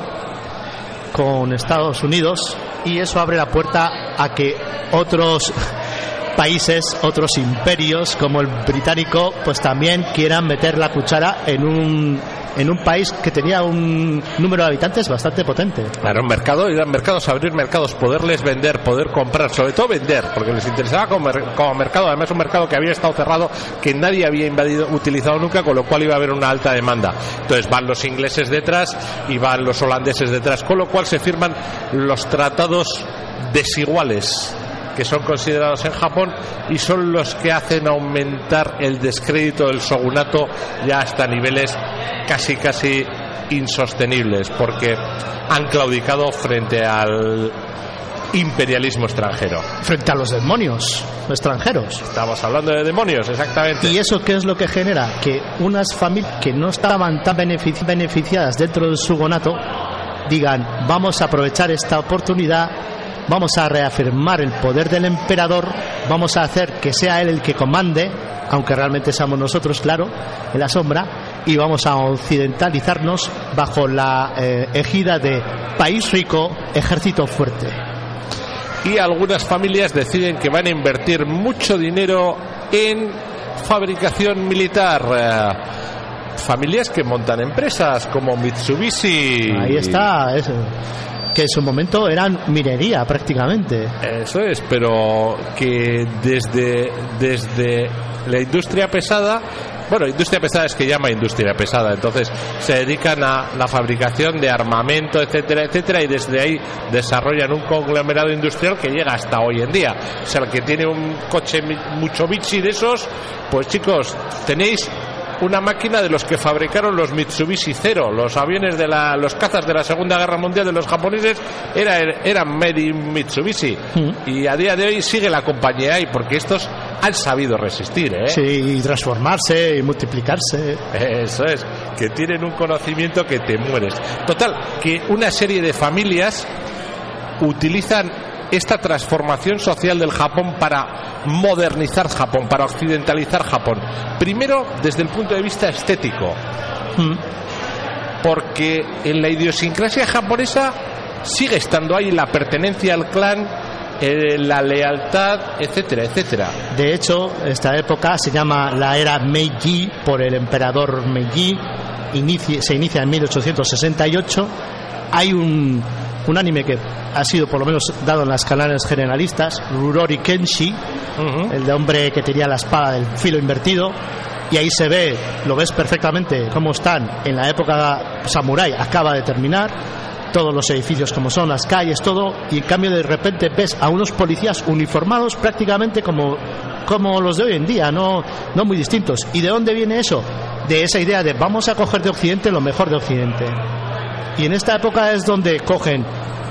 con Estados Unidos y eso abre la puerta a que otros países, otros imperios como el británico, pues también quieran meter la cuchara en un en un país que tenía un número de habitantes bastante potente. Claro, un mercado, ir a mercados, abrir mercados, poderles vender, poder comprar, sobre todo vender, porque les interesaba como, como mercado, además un mercado que había estado cerrado, que nadie había invadido, utilizado nunca, con lo cual iba a haber una alta demanda. Entonces van los ingleses detrás y van los holandeses detrás, con lo cual se firman los tratados desiguales que son considerados en Japón y son los que hacen aumentar el descrédito del shogunato ya hasta niveles casi casi insostenibles, porque han claudicado frente al imperialismo extranjero, frente a los demonios extranjeros. Estamos hablando de demonios, exactamente. ¿Y eso qué es lo que genera? Que unas familias que no estaban tan benefici- beneficiadas dentro del shogunato digan, vamos a aprovechar esta oportunidad, vamos a reafirmar el poder del emperador, vamos a hacer que sea él el que comande, aunque realmente seamos nosotros, claro, en la sombra, y vamos a occidentalizarnos bajo la eh, égida de país rico, ejército fuerte. Y algunas familias deciden que van a invertir mucho dinero en fabricación militar. Eh, familias que montan empresas como Mitsubishi. Ahí está, eso. Que en su momento eran minería prácticamente. Eso es, pero que desde, desde la industria pesada, bueno, industria pesada es que llama industria pesada, entonces se dedican a la fabricación de armamento, etcétera, etcétera, y desde ahí desarrollan un conglomerado industrial que llega hasta hoy en día. O sea, el que tiene un coche Mitsubishi de esos, pues chicos, tenéis una máquina de los que fabricaron los Mitsubishi Zero, los aviones de la, los cazas de la Segunda Guerra Mundial de los japoneses eran, eran made in Mitsubishi. Mm. Y a día de hoy sigue la compañía ahí, porque estos han sabido resistir, ¿eh? Sí, y transformarse y multiplicarse. Eso es, que tienen un conocimiento que te mueres. Total, que una serie de familias utilizan esta transformación social del Japón para modernizar Japón, para occidentalizar Japón. Primero, desde el punto de vista estético, mm. porque en la idiosincrasia japonesa sigue estando ahí la pertenencia al clan, eh, la lealtad, etcétera, etcétera. De hecho, esta época se llama la era Meiji por el emperador Meiji. Inicia, se inicia en mil ochocientos sesenta y ocho. Hay un un anime que ha sido por lo menos dado en las canales generalistas, Rurouni Kenshi, uh-huh. el de hombre que tenía la espada del filo invertido, y ahí se ve, lo ves perfectamente cómo están en la época samurái, acaba de terminar, todos los edificios como son, las calles, todo, y en cambio de repente ves a unos policías uniformados prácticamente como, como los de hoy en día, no, no muy distintos. ¿Y de dónde viene eso? De esa idea de vamos a coger de Occidente lo mejor de Occidente. Y en esta época es donde cogen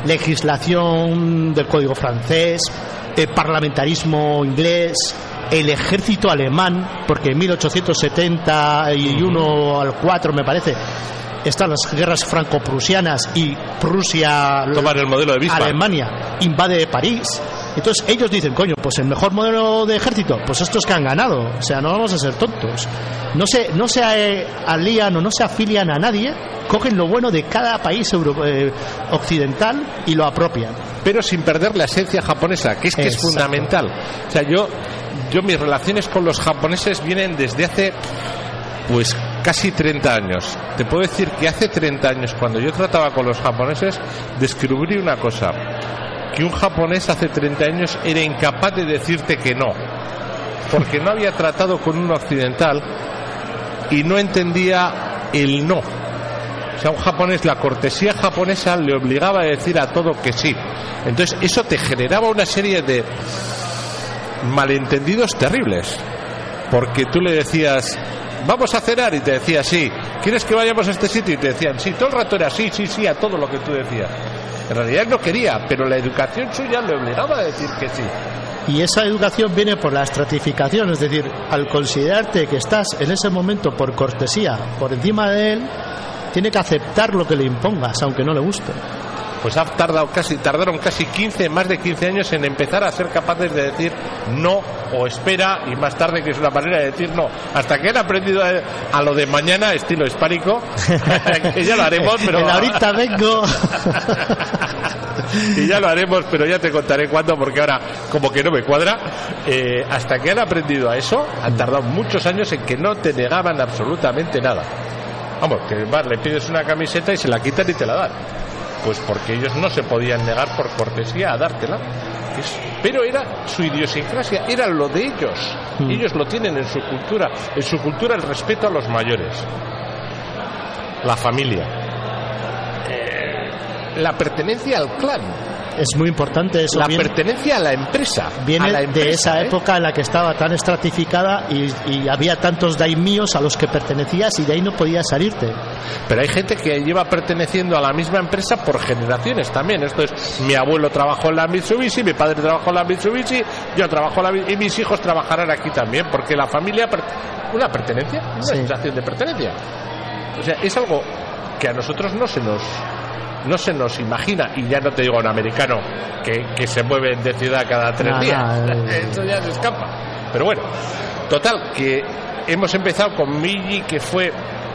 legislación del código francés, el parlamentarismo inglés, el ejército alemán, porque en mil ochocientos setenta y uno al cuatro me parece están las guerras franco-prusianas y Prusia, tomar el modelo de Bismarck, Alemania invade París. Entonces ellos dicen, coño, pues el mejor modelo de ejército, pues estos que han ganado, o sea, no vamos a ser tontos. No se, no se alían o no se afilian a nadie, cogen lo bueno de cada país euro, eh, occidental y lo apropian. pero sin perder la esencia japonesa, que es que Exacto. es fundamental. O sea, yo, yo mis relaciones con los japoneses vienen desde hace pues casi treinta años. Te puedo decir que hace treinta años, cuando yo trataba con los japoneses, descubrí una cosa, que un japonés hace treinta años era incapaz de decirte que no, porque no había tratado con un occidental y no entendía el no. O sea, un japonés, la cortesía japonesa le obligaba a decir a todo que sí. Entonces eso te generaba una serie de malentendidos terribles, porque tú le decías vamos a cenar y te decía sí, ¿quieres que vayamos a este sitio? Y te decían sí, todo el rato era sí, sí, sí a todo lo que tú decías. En realidad no quería, pero la educación suya le obligaba a decir que sí. Y esa educación viene por la estratificación, es decir, al considerarte que estás en ese momento por cortesía por encima de él, tiene que aceptar lo que le impongas, aunque no le guste. Pues ha tardado casi, tardaron casi quince, más de quince años en empezar a ser capaces de decir no o espera, y más tarde, que es una manera de decir no, hasta que han aprendido a, a lo de mañana, estilo hispánico, que ya lo haremos, pero ahorita vengo. Y ya lo haremos, pero ya te contaré cuándo, porque ahora como que no me cuadra. Eh, hasta que han aprendido a eso, han tardado muchos años en que no te negaban absolutamente nada. Vamos, que vas, le pides una camiseta y se la quitan y te la dan. Pues porque ellos no se podían negar por cortesía a dártela. Pero era su idiosincrasia, era lo de ellos. Mm. Ellos lo tienen en su cultura. En su cultura el respeto a los mayores, la familia, eh, la pertenencia al clan. Es muy importante eso. La viene, pertenencia a la empresa. Viene a la empresa, de esa ¿eh? época en la que estaba tan estratificada y, y había tantos daimíos a los que pertenecías y de ahí no podías salirte. Pero hay gente que lleva perteneciendo a la misma empresa por generaciones también. Esto es, mi abuelo trabajó en la Mitsubishi, mi padre trabajó en la Mitsubishi, yo trabajo en la y mis hijos trabajarán aquí también, porque la familia, una pertenencia, una sí. sensación de pertenencia. O sea, es algo que a nosotros no se nos no se nos imagina, y ya no te digo un americano que, que se mueve de ciudad cada tres nah, días, nah, eso ya se escapa. Pero bueno, total, que hemos empezado con Miji, que fue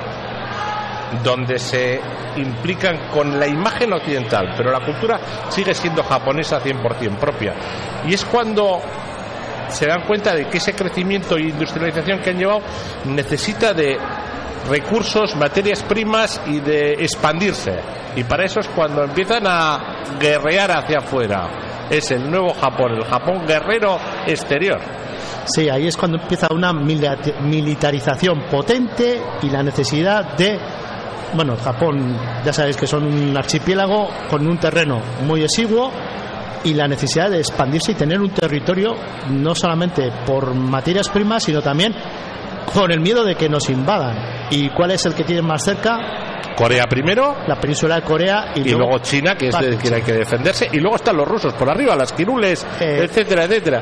donde se implican con la imagen occidental, pero la cultura sigue siendo japonesa cien por ciento propia, y es cuando se dan cuenta de que ese crecimiento e industrialización que han llevado necesita de recursos, materias primas y de expandirse, y para eso es cuando empiezan a guerrear hacia afuera. Es el nuevo Japón, el Japón guerrero exterior. Sí, ahí es cuando empieza una militarización potente y la necesidad de, bueno, Japón ya sabéis que son un archipiélago con un terreno muy exiguo, y la necesidad de expandirse y tener un territorio no solamente por materias primas, sino también con el miedo de que nos invadan. ¿Y cuál es el que tienen más cerca? Corea primero, la península de Corea, y, y luego, luego China, que es de quien hay que defenderse, y luego están los rusos por arriba, las kirules, eh, etcétera, etcétera,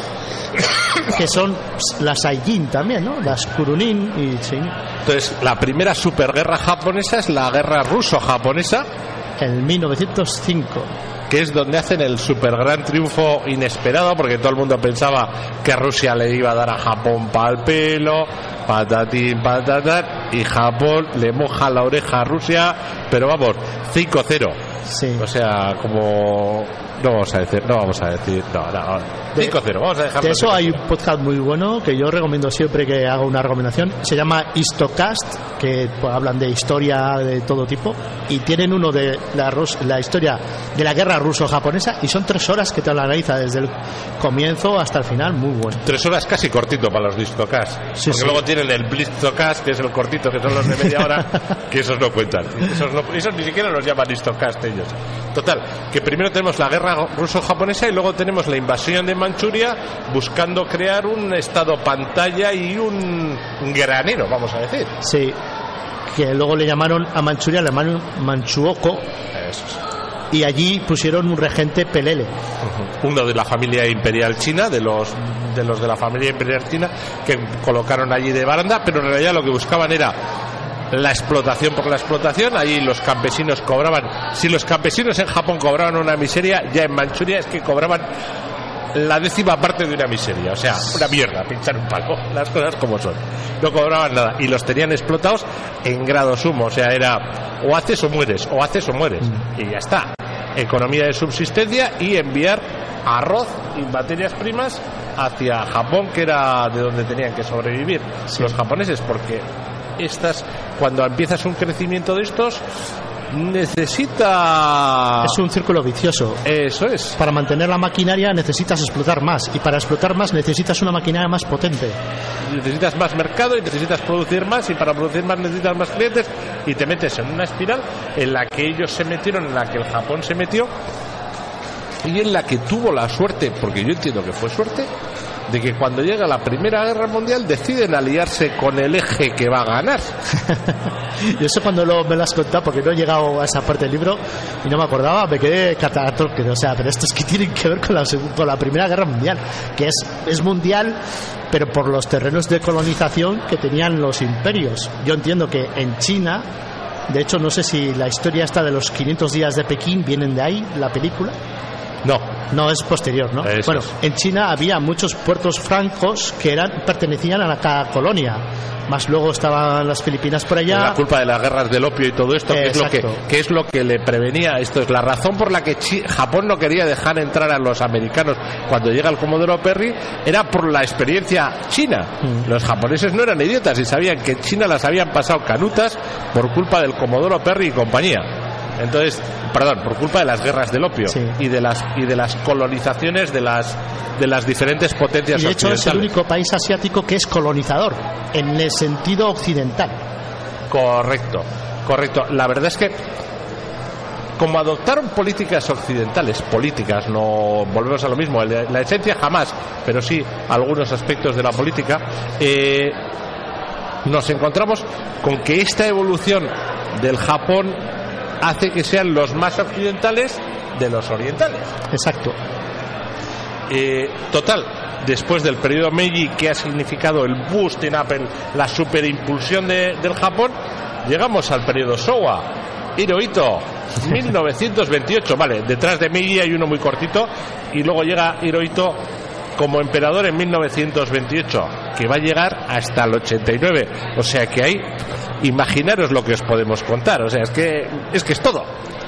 que son las Saiyajin también, ¿no? Las Kurunin y sí. Entonces, la primera superguerra japonesa es la guerra ruso-japonesa en mil novecientos cinco, que es donde hacen el super gran triunfo inesperado, porque todo el mundo pensaba que Rusia le iba a dar a Japón pa'l pelo, patatín, patatán, y Japón le moja la oreja a Rusia, pero vamos, cinco cero. Sí. O sea, como no vamos a decir, no vamos a decir, no, no, cinco cero, vamos a dejarlo. De eso hay un podcast muy bueno que yo recomiendo siempre que haga una recomendación, se llama Histocast, que pues, hablan de historia de todo tipo, y tienen uno de la, la historia de la guerra ruso-japonesa, y son tres horas que te lo analiza desde el comienzo hasta el final, muy bueno. Tres horas casi cortito para los de Histocast, sí, porque sí. Luego tienen el Blitzocast, que es el cortito, que son los de media hora, que esos no cuentan, esos, no, esos ni siquiera los llaman Histocast ellos. Total, que primero tenemos la guerra ruso-japonesa y luego tenemos la invasión de Manchuria, buscando crear un estado pantalla y un granero, vamos a decir. Sí, que luego le llamaron a Manchuria, le llamaron Manchuoco. Eso es. Y allí pusieron un regente Pelele. Uh-huh. Uno de la familia imperial china, de los de los de la familia imperial china, que colocaron allí de baranda, pero en realidad lo que buscaban era la explotación por la explotación. Allí los campesinos cobraban, si los campesinos en Japón cobraban una miseria, ya en Manchuria es que cobraban la décima parte de una miseria, o sea, una mierda, pinchar un palo, las cosas como son, no cobraban nada y los tenían explotados en grado sumo, o sea, era o haces o mueres, o haces o mueres, y ya está. economía de subsistencia y enviar arroz y materias primas hacia Japón, que era de donde tenían que sobrevivir sí. los japoneses, porque estas, cuando empiezas un crecimiento de estos, necesita... Es un círculo vicioso. Eso es. Para mantener la maquinaria necesitas explotar más, y para explotar más necesitas una maquinaria más potente. Necesitas más mercado y necesitas producir más, y para producir más necesitas más clientes, y te metes en una espiral en la que ellos se metieron, en la que el Japón se metió, y en la que tuvo la suerte, porque yo entiendo que fue suerte, de que cuando llega la Primera Guerra Mundial deciden aliarse con el eje que va a ganar. Yo eso cuando lo, me lo has contado, porque no he llegado a esa parte del libro y no me acordaba, me quedé cataratónico. O sea, pero esto es que tienen que ver con la, con la Primera Guerra Mundial, que es, es mundial, pero por los terrenos de colonización que tenían los imperios. Yo entiendo que en China, de hecho no sé si la historia esta de los quinientos días de Pekín vienen de ahí, la película. No, no es posterior, ¿no? Eso bueno, es. En China había muchos puertos francos que eran pertenecían a la cada colonia, más luego estaban las Filipinas por allá. La culpa de las guerras del opio y todo esto, que es, lo que, que es lo que le prevenía. Esto es la razón por la que Chi- Japón no quería dejar entrar a los americanos cuando llega el Comodoro Perry, era por la experiencia china. Mm. Los japoneses no eran idiotas y sabían que en China las habían pasado canutas por culpa del Comodoro Perry y compañía. Entonces, perdón, por culpa de las guerras del opio sí. y de las y de las colonizaciones de las de las diferentes potencias occidentales. Y de hecho occidentales. Es el único país asiático que es colonizador en el sentido occidental. Correcto, correcto. La verdad es que como adoptaron políticas occidentales, políticas, no volvemos a lo mismo, la esencia jamás, pero sí algunos aspectos de la política, eh, nos encontramos con que esta evolución del Japón hace que sean los más occidentales de los orientales. Exacto. Eh, total, después del periodo Meiji, que ha significado el boost en Apple, la superimpulsión de, del Japón, llegamos al periodo Showa, Hirohito, mil novecientos veintiocho. Vale, detrás de Meiji hay uno muy cortito, y luego llega Hirohito como emperador en mil novecientos veintiocho, que va a llegar hasta el ochenta y nueve. O sea que ahí, imaginaros lo que os podemos contar. O sea, es que es que es todo.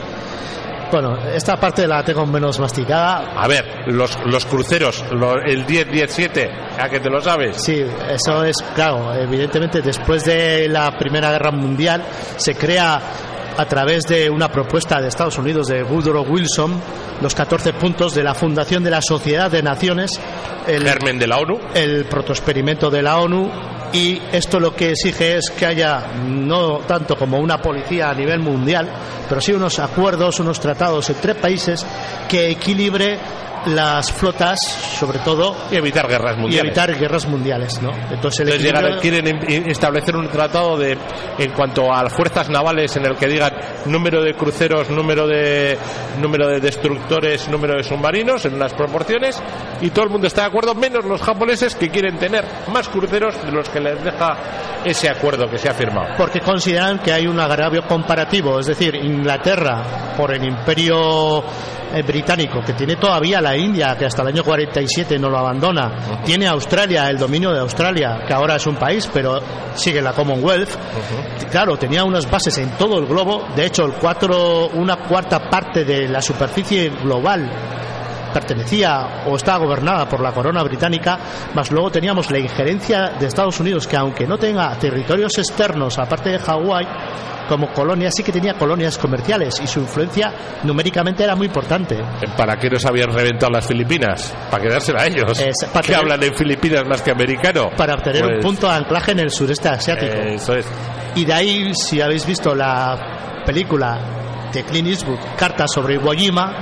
Bueno, esta parte la tengo menos masticada. A ver, los, los cruceros, lo, el diez diecisiete, ¿a que te lo sabes? Sí, eso es, claro, evidentemente después de la Primera Guerra Mundial se crea a través de una propuesta de Estados Unidos de Woodrow Wilson los catorce puntos de la fundación de la Sociedad de Naciones, el germen de la ONU, el protoexperimento de la ONU, y esto lo que exige es que haya no tanto como una policía a nivel mundial, pero sí unos acuerdos, unos tratados entre países que equilibre las flotas, sobre todo, y evitar guerras mundiales. Y evitar guerras mundiales, ¿no? Entonces, el Entonces equilibrio... llegar, quieren establecer un tratado de, en cuanto a las fuerzas navales, en el que digan número de cruceros, número de número de destructores, número de submarinos, en unas proporciones, y todo el mundo está de acuerdo, menos los japoneses, que quieren tener más cruceros de los que les deja ese acuerdo que se ha firmado. Porque consideran que hay un agravio comparativo, es decir, Inglaterra, por el imperio eh, británico, que tiene todavía la India, que hasta el año cuarenta y siete no lo abandona, uh-huh. tiene Australia, el dominio de Australia, que ahora es un país, pero sigue la Commonwealth. Uh-huh. Claro, tenía unas bases en todo el globo. De hecho, el cuatro, una cuarta parte de la superficie global pertenecía o estaba gobernada por la corona británica, más luego teníamos la injerencia de Estados Unidos, que aunque no tenga territorios externos aparte de Hawái como colonia, sí que tenía colonias comerciales, y su influencia numéricamente era muy importante. ¿Para qué nos habían reventado las Filipinas? ¿Para quedársela a ellos? Es, para ¿Que tener, hablan en Filipinas más que americano? Para obtener pues, un punto de anclaje en el sureste asiático. Eh, eso es. Y de ahí, si habéis visto la película de Clint Eastwood, Cartas sobre Iwo Jima,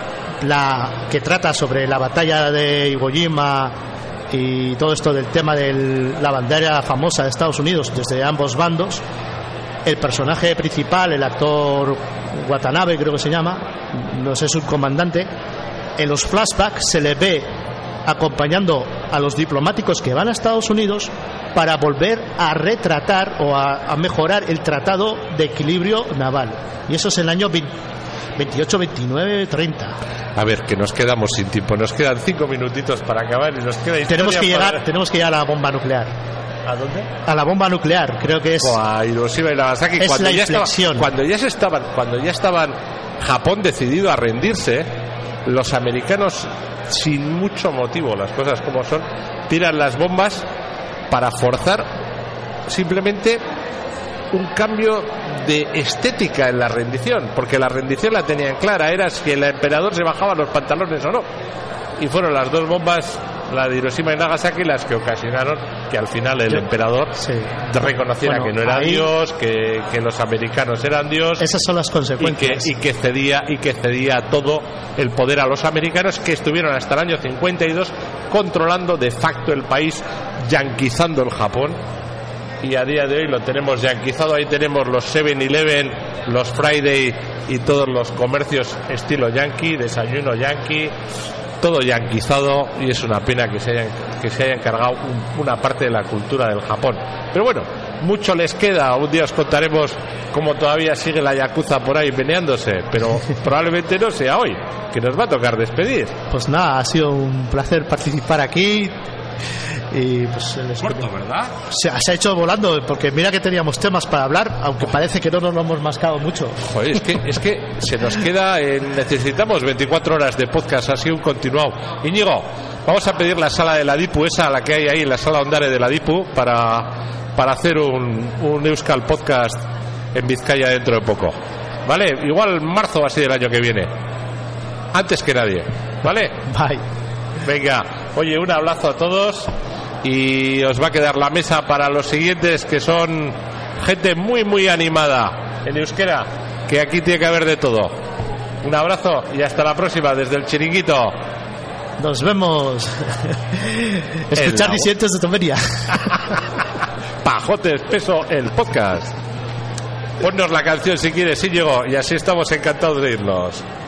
la que trata sobre la batalla de Iwo Jima y todo esto del tema de la bandera famosa de Estados Unidos desde ambos bandos, el personaje principal, el actor Watanabe creo que se llama, no sé, su comandante, en los flashbacks se le ve acompañando a los diplomáticos que van a Estados Unidos para volver a retratar o a, a mejorar el tratado de equilibrio naval, y eso es en el año veintiocho, veintinueve, treinta. A ver, que nos quedamos sin tiempo, nos quedan cinco minutitos para acabar y nos queda tenemos que llegar para... tenemos que llegar a la bomba nuclear. ¿A dónde? A la bomba nuclear, creo que es. O a Hiroshima y Nagasaki. Es cuando la ya estaba, inflexión. cuando ya se estaban, cuando ya estaban Japón decidido a rendirse, los americanos, sin mucho motivo, las cosas como son, tiran las bombas para forzar simplemente un cambio de estética en la rendición, porque la rendición la tenían clara, era si el emperador se bajaba los pantalones o no, y fueron las dos bombas, la de Hiroshima y Nagasaki, las que ocasionaron que al final el Yo, emperador sí. reconociera Bueno, que no era ahí, Dios, que, que los americanos eran Dios. Esas son las Y que, consecuencias. y que cedía y que cedía todo el poder a los americanos, que estuvieron hasta el año cincuenta y dos controlando de facto el país, yanquizando el Japón, y a día de hoy lo tenemos yanquizado. Ahí tenemos los seven eleven, los Friday y todos los comercios estilo yankee, desayuno yankee, todo yanquizado, y es una pena que se hayan, que se hayan cargado un, una parte de la cultura del Japón. Pero bueno, mucho les queda. Un día os contaremos cómo todavía sigue la yakuza por ahí meneándose, pero probablemente no sea hoy, que nos va a tocar despedir. Pues nada, ha sido un placer participar aquí. Y pues el Corto, ¿verdad? se, se ha hecho volando, porque mira que teníamos temas para hablar, aunque parece que no nos lo hemos mascado mucho. Joder, es que, es que se nos queda en, necesitamos veinticuatro horas de podcast, así un continuado. Íñigo, vamos a pedir la sala de la Dipu, esa, la que hay ahí, la sala Ondare de la Dipu, para, para hacer un, un Euskal Podcast en Vizcaya dentro de poco, ¿vale? Igual marzo así del año que viene, antes que nadie, ¿vale? Bye. Venga, oye, un abrazo a todos, y os va a quedar la mesa para los siguientes, que son gente muy muy animada en euskera, que aquí tiene que haber de todo. Un abrazo y hasta la próxima desde el Chiringuito. Nos vemos. Escuchar disidentes de Tomeria. Pajote espeso, el podcast. Ponnos la canción si quieres, sí llegó, y así estamos encantados de irnos.